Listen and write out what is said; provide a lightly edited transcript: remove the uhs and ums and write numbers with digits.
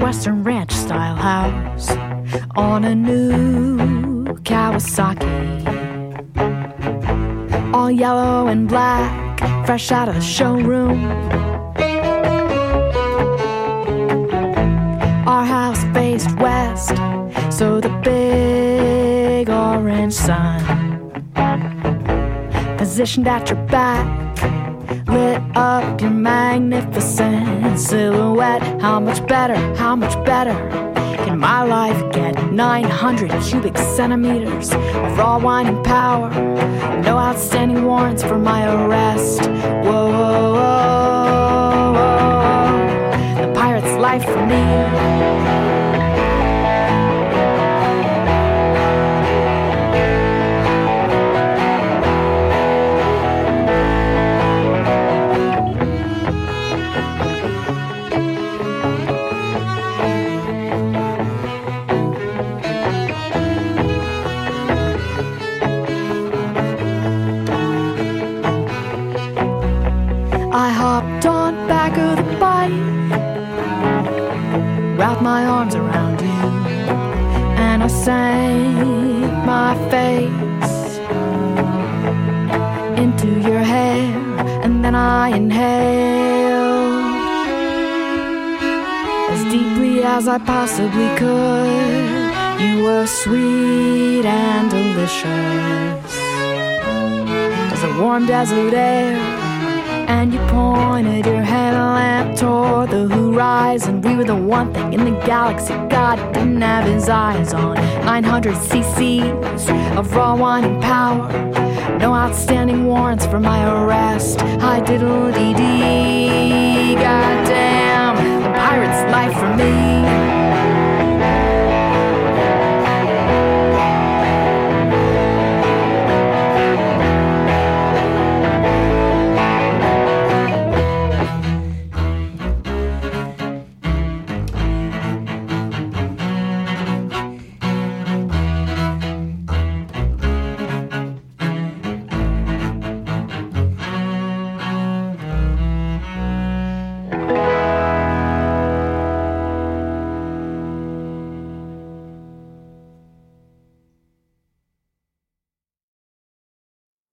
Western ranch style house on a new Kawasaki, all yellow and black, fresh out of the showroom. Our house faced west, so the big orange sun positioned at your back lit up your magnificent silhouette. How much better can my life get? 900 cubic centimeters of raw wine and power, no outstanding warrants for my arrest. Whoa, whoa, whoa, whoa. The pirate's life for me. I hopped on back of the bike, wrapped my arms around you, and I sank my face into your hair, and then I inhaled as deeply as I possibly could. You were sweet and delicious as a warm desert air. And you pointed your headlamp toward the horizon. We were the one thing in the galaxy God didn't have his eyes on. 900 cc's of raw wine and power, no outstanding warrants for my arrest. Hi diddle-dee-dee, goddamn, the pirate's life for me.